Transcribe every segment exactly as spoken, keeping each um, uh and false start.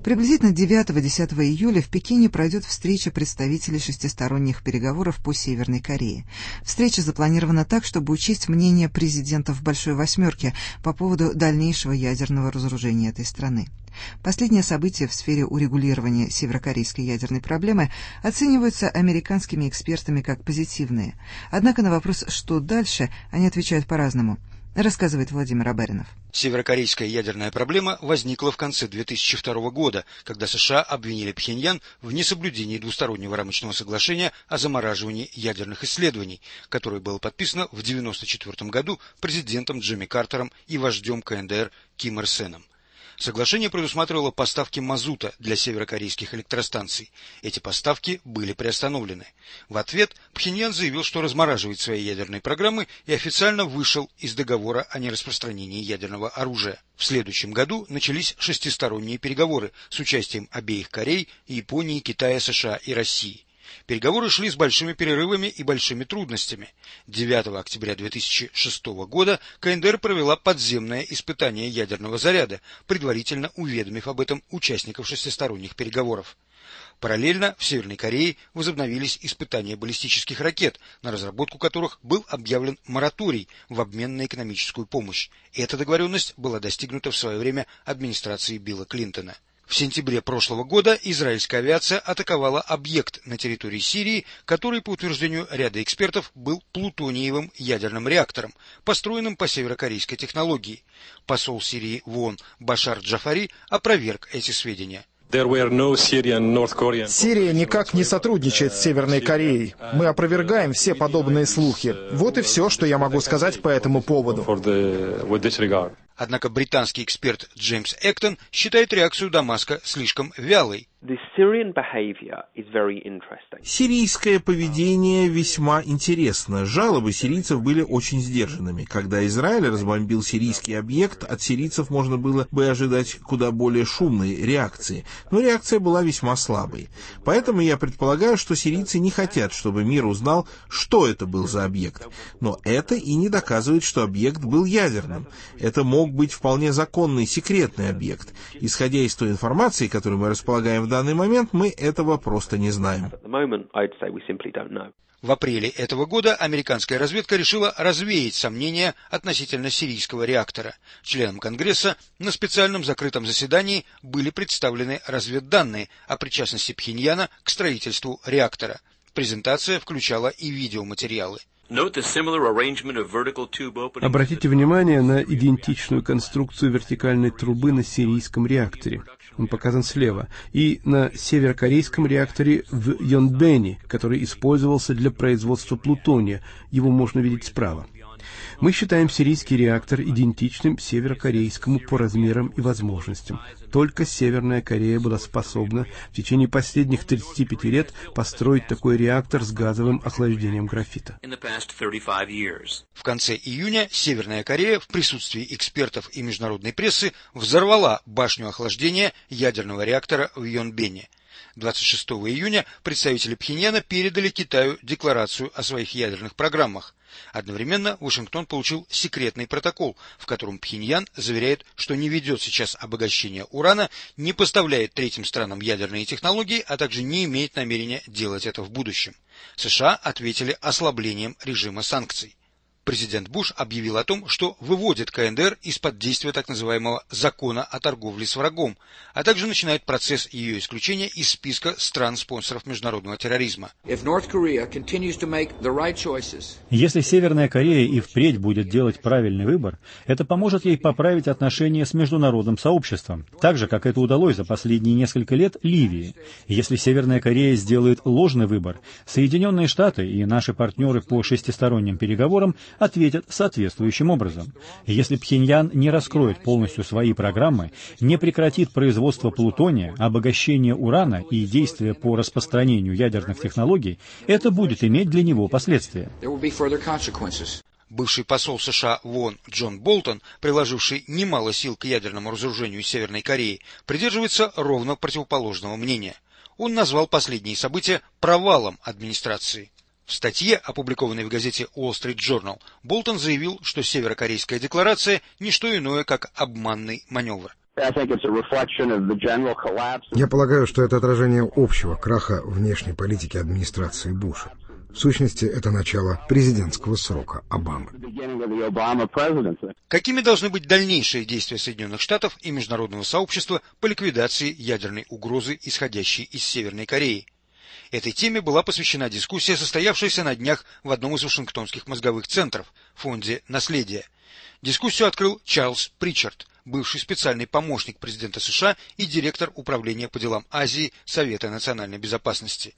Приблизительно девятого-десятого июля в Пекине пройдет встреча представителей шестисторонних переговоров по Северной Корее. Встреча запланирована так, чтобы учесть мнение президентов Большой Восьмерки по поводу дальнейшего ядерного разоружения этой страны. Последние события в сфере урегулирования северокорейской ядерной проблемы оцениваются американскими экспертами как позитивные. Однако на вопрос «что дальше?» они отвечают по-разному. Рассказывает Владимир Абаринов. Северокорейская ядерная проблема возникла в конце две тысячи второго года, когда США обвинили Пхеньян в несоблюдении двустороннего рамочного соглашения о замораживании ядерных исследований, которое было подписано в девяносто четвёртом году президентом Джимми Картером и вождем ка эн дэ эр Ким Ир Сеном. Соглашение предусматривало поставки мазута для северокорейских электростанций. Эти поставки были приостановлены. В ответ Пхеньян заявил, что размораживает свои ядерные программы и официально вышел из договора о нераспространении ядерного оружия. В следующем году начались шестисторонние переговоры с участием обеих Корей, Японии, Китая, США и России. Переговоры шли с большими перерывами и большими трудностями. девятого октября две тысячи шестого года ка эн дэ эр провела подземное испытание ядерного заряда, предварительно уведомив об этом участников шестисторонних переговоров. Параллельно в Северной Корее возобновились испытания баллистических ракет, на разработку которых был объявлен мораторий в обмен на экономическую помощь. Эта договоренность была достигнута в свое время администрацией Билла Клинтона. В сентябре прошлого года израильская авиация атаковала объект на территории Сирии, который, по утверждению ряда экспертов, был плутониевым ядерным реактором, построенным по северокорейской технологии. Посол Сирии в ООН Башар Джафари опроверг эти сведения. Сирия никак не сотрудничает с Северной Кореей. Мы опровергаем все подобные слухи. Вот и все, что я могу сказать по этому поводу. Однако британский эксперт Джеймс Эктон считает реакцию Дамаска слишком вялой. Сирийское поведение весьма интересно. Жалобы сирийцев были очень сдержанными. Когда Израиль разбомбил сирийский объект, от сирийцев можно было бы ожидать куда более шумной реакции. Но реакция была весьма слабой. Поэтому я предполагаю, что сирийцы не хотят, чтобы мир узнал, что это был за объект. Но это и не доказывает, что объект был ядерным. Это мог быть вполне законный секретный объект. Исходя из той информации, которой мы располагаем в В данный момент, мы этого просто не знаем. В апреле этого года американская разведка решила развеять сомнения относительно сирийского реактора. Членам Конгресса на специальном закрытом заседании были представлены разведданные о причастности Пхеньяна к строительству реактора. Презентация включала и видеоматериалы. Обратите внимание на идентичную конструкцию вертикальной трубы на сирийском реакторе. Он показан слева. И на северокорейском реакторе в Йонбэне, который использовался для производства плутония. Его можно видеть справа. Мы считаем сирийский реактор идентичным северокорейскому по размерам и возможностям. Только Северная Корея была способна в течение последних тридцати пяти лет построить такой реактор с газовым охлаждением графита. В конце июня Северная Корея в присутствии экспертов и международной прессы взорвала башню охлаждения ядерного реактора в Йонбэне. двадцать шестого июня представители Пхеньяна передали Китаю декларацию о своих ядерных программах. Одновременно Вашингтон получил секретный протокол, в котором Пхеньян заверяет, что не ведет сейчас обогащение урана, не поставляет третьим странам ядерные технологии, а также не имеет намерения делать это в будущем. США ответили ослаблением режима санкций. Президент Буш объявил о том, что выводит ка эн дэ эр из-под действия так называемого «закона о торговле с врагом», а также начинает процесс ее исключения из списка стран-спонсоров международного терроризма. Если Северная Корея и впредь будет делать правильный выбор, это поможет ей поправить отношения с международным сообществом, так же, как это удалось за последние несколько лет Ливии. Если Северная Корея сделает ложный выбор, Соединенные Штаты и наши партнеры по шестисторонним переговорам ответят соответствующим образом. Если Пхеньян не раскроет полностью свои программы, не прекратит производство плутония, обогащение урана и действия по распространению ядерных технологий, это будет иметь для него последствия. Бывший посол США в ООН Джон Болтон, приложивший немало сил к ядерному разоружению Северной Кореи, придерживается ровно противоположного мнения. Он назвал последние события провалом администрации. В статье, опубликованной в газете Wall Street Journal, Болтон заявил, что северокорейская декларация – не что иное, как обманный маневр. Я полагаю, что это отражение общего краха внешней политики администрации Буша. В сущности, это начало президентского срока Обамы. Какими должны быть дальнейшие действия Соединенных Штатов и международного сообщества по ликвидации ядерной угрозы, исходящей из Северной Кореи? Этой теме была посвящена дискуссия, состоявшаяся на днях в одном из вашингтонских мозговых центров, фонде «Наследие». Дискуссию открыл Чарльз Причард, бывший специальный помощник президента США и директор управления по делам Азии Совета национальной безопасности.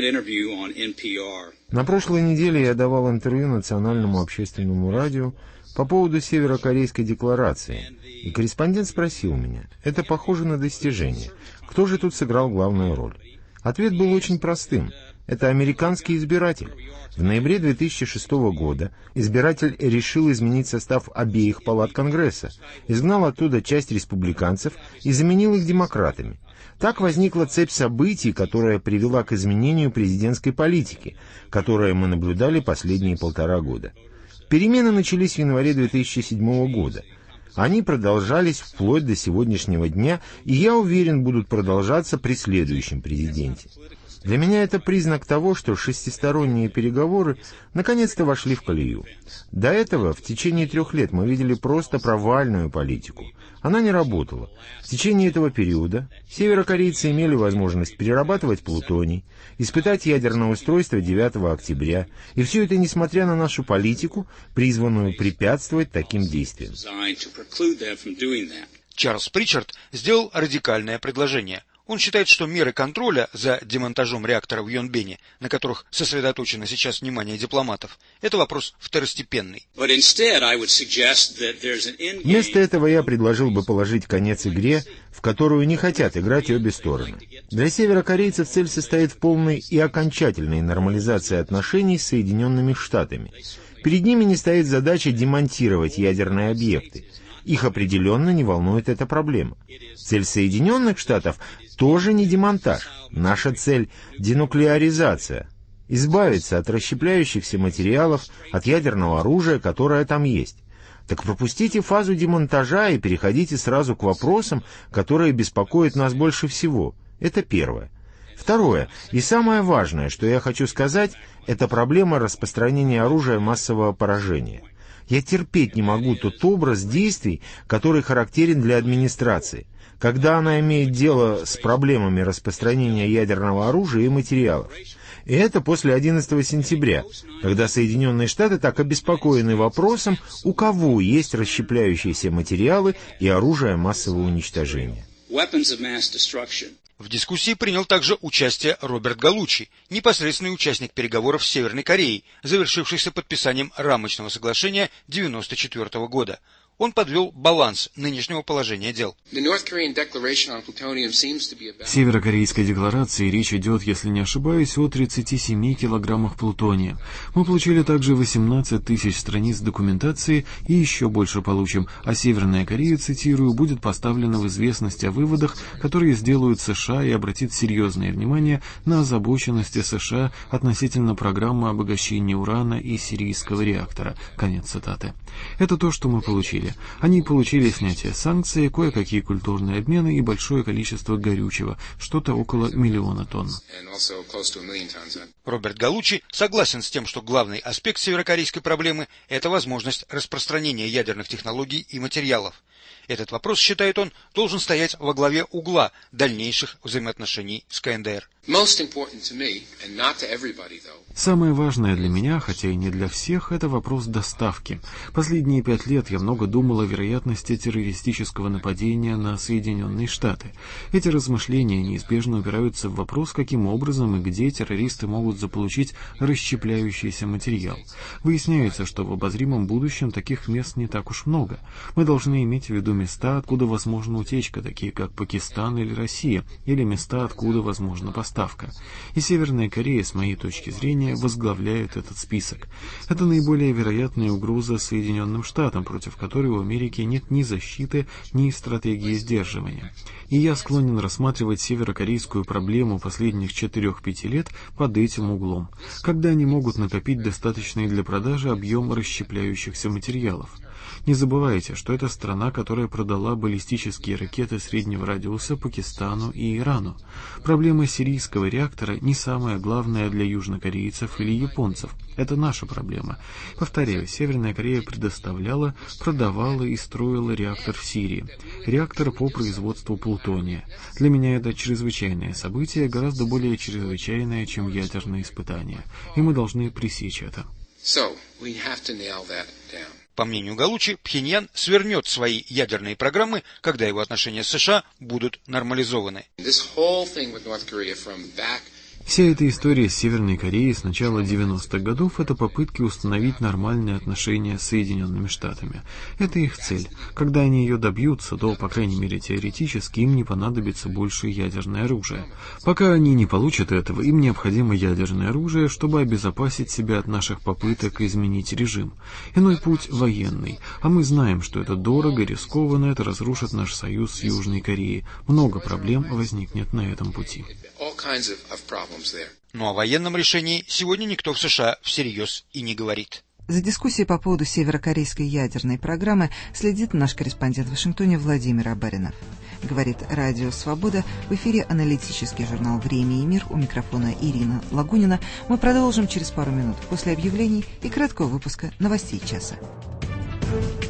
На прошлой неделе я давал интервью национальному общественному радио по поводу Северокорейской декларации, и корреспондент спросил меня, это похоже на достижение, кто же тут сыграл главную роль? Ответ был очень простым. Это американский избиратель. В ноябре две тысячи шестого года избиратель решил изменить состав обеих палат Конгресса, изгнал оттуда часть республиканцев и заменил их демократами. Так возникла цепь событий, которая привела к изменению президентской политики, которую мы наблюдали последние полтора года. Перемены начались в январе две тысячи седьмого года. Они продолжались вплоть до сегодняшнего дня, и я уверен, будут продолжаться при следующем президенте. Для меня это признак того, что шестисторонние переговоры наконец-то вошли в колею. До этого в течение трех лет мы видели просто провальную политику. Она не работала. В течение этого периода северокорейцы имели возможность перерабатывать плутоний, испытать ядерное устройство девятого октября, и все это несмотря на нашу политику, призванную препятствовать таким действиям. Чарльз Причард сделал радикальное предложение. Он считает, что меры контроля за демонтажом реактора в Йонбене, на которых сосредоточено сейчас внимание дипломатов, это вопрос второстепенный. Вместо этого я предложил бы положить конец игре, в которую не хотят играть обе стороны. Для северокорейцев цель состоит в полной и окончательной нормализации отношений с Соединенными Штатами. Перед ними не стоит задача демонтировать ядерные объекты. Их определенно не волнует эта проблема. Цель Соединенных Штатов тоже не демонтаж. Наша цель – денуклеаризация. Избавиться от расщепляющихся материалов, от ядерного оружия, которое там есть. Так пропустите фазу демонтажа и переходите сразу к вопросам, которые беспокоят нас больше всего. Это первое. Второе, и самое важное, что я хочу сказать, это проблема распространения оружия массового поражения. Я терпеть не могу тот образ действий, который характерен для администрации, когда она имеет дело с проблемами распространения ядерного оружия и материалов. И это после одиннадцатого сентября, когда Соединенные Штаты так обеспокоены вопросом, у кого есть расщепляющиеся материалы и оружие массового уничтожения. В дискуссии принял также участие Роберт Галучи, непосредственный участник переговоров с Северной Кореей, завершившихся подписанием рамочного соглашения девяносто четвёртого года. Он подвел баланс нынешнего положения дел. В Северокорейской декларации речь идет, если не ошибаюсь, о тридцати семи килограммах плутония. Мы получили также восемнадцать тысяч страниц документации и еще больше получим, а Северная Корея, цитирую, будет поставлена в известность о выводах, которые сделают США и обратит серьезное внимание на озабоченности США относительно программы обогащения урана и сирийского реактора. Конец цитаты. Это то, что мы получили. Они получили снятие санкций, кое-какие культурные обмены и большое количество горючего, что-то около миллиона тонн. Роберт Галучи согласен с тем, что главный аспект северокорейской проблемы – это возможность распространения ядерных технологий и материалов. Этот вопрос, считает он, должен стоять во главе угла дальнейших взаимоотношений с КНДР. Самое важное для меня, хотя и не для всех, это вопрос доставки. Последние пять лет я много думал о вероятности террористического нападения на Соединенные Штаты. Эти размышления неизбежно упираются в вопрос, каким образом и где террористы могут заполучить расщепляющийся материал. Выясняется, что в обозримом будущем таких мест не так уж много. Мы должны иметь в виду места, откуда возможна утечка, такие как Пакистан или Россия, или места, откуда возможна поставка. И Северная Корея, с моей точки зрения, возглавляет этот список. Это наиболее вероятная угроза Соединенным Штатам, против которой у Америки нет ни защиты, ни стратегии сдерживания. И я склонен рассматривать северокорейскую проблему последних четырех-пяти лет под этим углом, когда они могут накопить достаточный для продажи объем расщепляющихся материалов. Не забывайте, что это страна, которая продала баллистические ракеты среднего радиуса Пакистану и Ирану. Проблема сирийского реактора не самая главная для южнокорейцев или японцев. Это наша проблема. Повторяю, Северная Корея предоставляла, продавала и строила реактор в Сирии. Реактор по производству плутония. Для меня это чрезвычайное событие, гораздо более чрезвычайное, чем ядерные испытания. И мы должны пресечь это. По мнению Галучи, Пхеньян свернет свои ядерные программы, когда его отношения с США будут нормализованы. Вся эта история с Северной Кореей с начала девяностых годов – это попытки установить нормальные отношения с Соединенными Штатами. Это их цель. Когда они ее добьются, то, по крайней мере теоретически, им не понадобится больше ядерное оружие. Пока они не получат этого, им необходимо ядерное оружие, чтобы обезопасить себя от наших попыток изменить режим. Иной путь – военный. А мы знаем, что это дорого, рискованно, это разрушит наш союз с Южной Кореей. Много проблем возникнет на этом пути. Но о военном решении сегодня никто в США всерьез и не говорит. За дискуссией по поводу северокорейской ядерной программы следит наш корреспондент в Вашингтоне Владимир Абаринов. Говорит Радио Свобода, в эфире аналитический журнал «Время и мир», у микрофона Ирина Лагунина. Мы продолжим через пару минут после объявлений и краткого выпуска новостей часа.